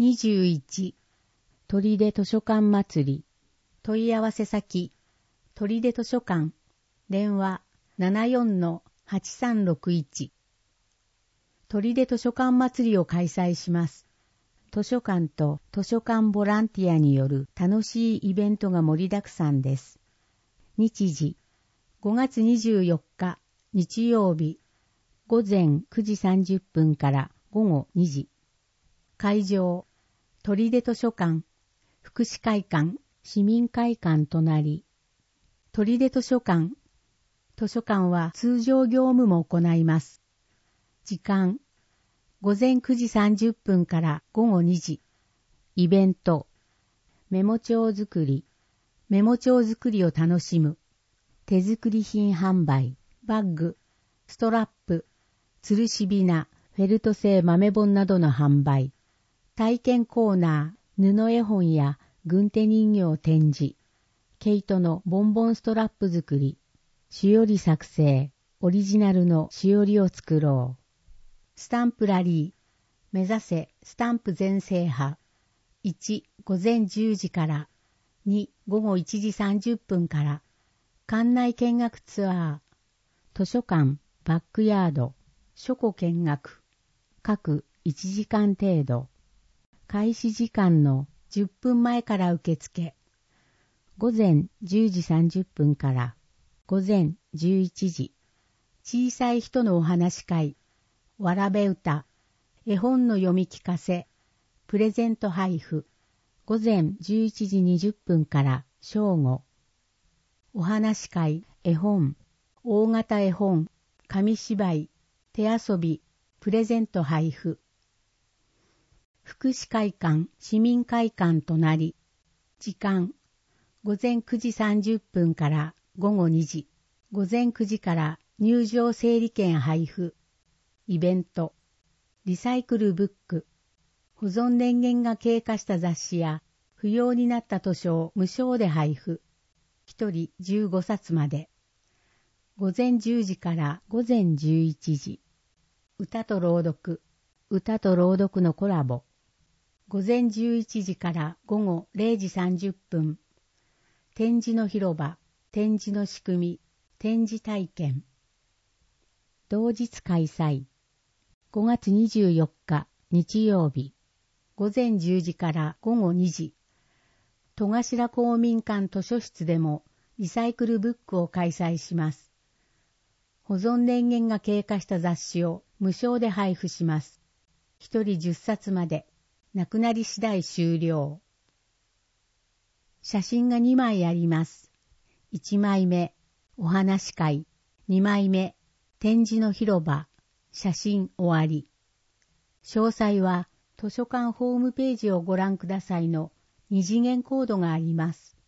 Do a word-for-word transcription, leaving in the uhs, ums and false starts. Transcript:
にじゅういち、取手図書館祭り。問い合わせ先、取手図書館、電話 ななよんのはちさんろくいち。取手図書館祭りを開催します。図書館と図書館ボランティアによる楽しいイベントが盛りだくさんです。日時、ごがつにじゅうよっか日曜日、ごぜんくじさんじゅっぷんからごごにじ。会場、取手図書館、福祉会館、市民会館隣。取手図書館。図書館は通常業務も行います。時間、ごぜんくじさんじゅっぷんからごごにじ。イベント、メモ帳作り。メモ帳作りを楽しむ。手作り品販売、バッグ、ストラップ、吊るしびな、フェルト製豆本などの販売。体験コーナー、布絵本や軍手人形展示。毛糸のボンボンストラップ作り。しおり作成。オリジナルのしおりを作ろう。スタンプラリー。目指せスタンプ全制覇。いち、ごぜんじゅうじから。に、ごごいちじさんじゅっぷんから。館内見学ツアー。図書館、バックヤード。書庫見学。各いちじかん程度。開始時間のじゅっぷんまえから受付。ごぜんじゅうじさんじゅっぷんからごぜんじゅういちじ。小さい人のお話会。わらべ歌。絵本の読み聞かせ。プレゼント配布。ごぜんじゅういちじにじゅっぷんから正午。お話会、絵本。大型絵本。紙芝居。手遊び。プレゼント配布。福祉会館、市民会館隣。時間、ごぜんくじさんじゅっぷんからごごにじ。ごぜんくじから入場整理券配布。イベント、リサイクルブック。保存年限が経過した雑誌や不要になった図書を無償で配布。ひとりじゅうごさつまで。ごぜんじゅうじからごぜんじゅういちじ。歌と朗読。歌と朗読のコラボ。ごぜんじゅういちじからごごれいじさんじゅっぷん。展示の広場、展示の仕組み、展示体験。同日開催。ごがつにじゅうよっか日曜日。ごぜんじゅうじからごごにじ。戸頭公民館図書室でもリサイクルブックを開催します。保存年限が経過した雑誌を無償で配布します。ひとりじゅっさつまで。なくなり次第終了。写真がにまいあります。いちまいめ、お話会。にまいめ、展示の広場。写真終わり。詳細は図書館ホームページをご覧くださいの二次元コードがあります。